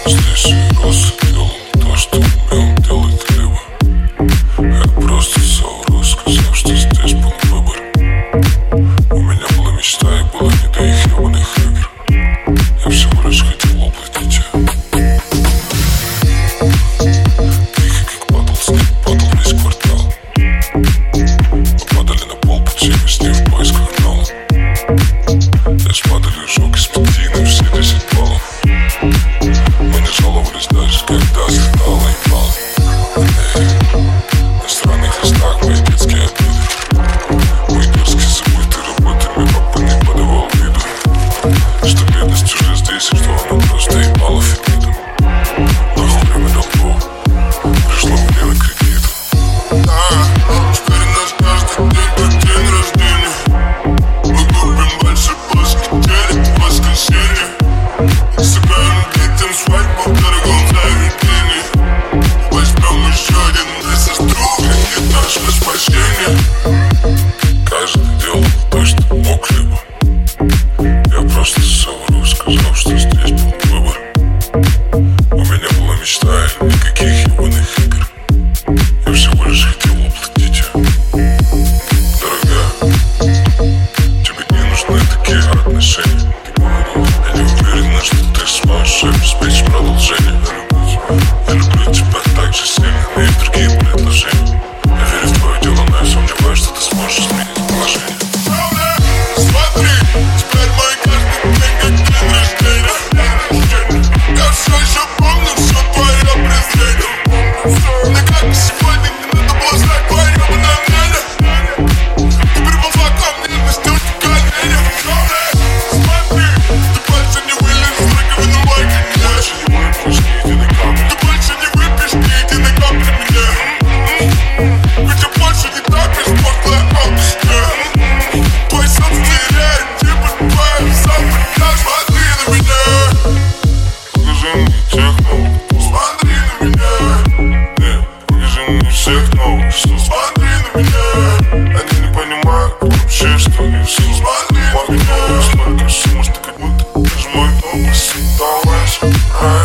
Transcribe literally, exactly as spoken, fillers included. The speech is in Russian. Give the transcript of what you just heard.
здесь и рос, делал то, что умел делать хлеба. Я просто совру, сказав, что здесь был выбор. У меня была мечта и было не до их ебаных игр. Я всего лишь хотел оплатить ее. Тихо, как падал снег, падал весь квартал. Мы падали на пол под всеми с ним в поисках дна. Я с падалью жёг из пяти на все десять баллов. Мы не жаловались даже, когда слетало и пало. На странных местах мои детские обиды. Мой дерзкий забытый работами папа не подавал виду, что бедность уже здесь и что она просто ебала фемидом. Нахуй время долгов пришло мне на кредит. Теперь наш каждый день как день рождения. Мы купим больше плошки, телек в воскресенье. Сыграем детям свадьбу в дорогом заведении. Возьмем еще один на сестру, и наше спасение. Каждый делал то, что мог, либо я просто совру, сказав, что здесь был выбор. У меня была мечта и никаких ебаных игр. Я всего лишь хотел оплатить ее. Дорогая, тебе не нужны такие отношения. Ты говорила, я не уверена, что ты сможешь обеспечить продолжение. Я люблю тебя так же сильно, но и в другие предложения. Я верю в твое дело, но я сомневаюсь, что ты сможешь изменить положение. Смотри, теперь мой каждый день как день рождения. Я все еще помню все твое презрение. Но как и сегодня не надо было знать твое ебаное мнение. Ты приползла ко мне на стёрте коленях. Смотри, ты больше не вылезешь в раковину мой коньяк. Ты больше не выпьешь ни единой капли меня. Ведь я больше не так беспошлая алкашка. Твой собственный реактив, твоя запах. Смотри на меня. Покажи мне техно. Смотри на меня. Нет, покажи мне всех новых. Смотри на меня. Они не понимают вообще, что Иисус. Смотри на меня. Столько сумма, что как будто ты же мой дом. Осталась.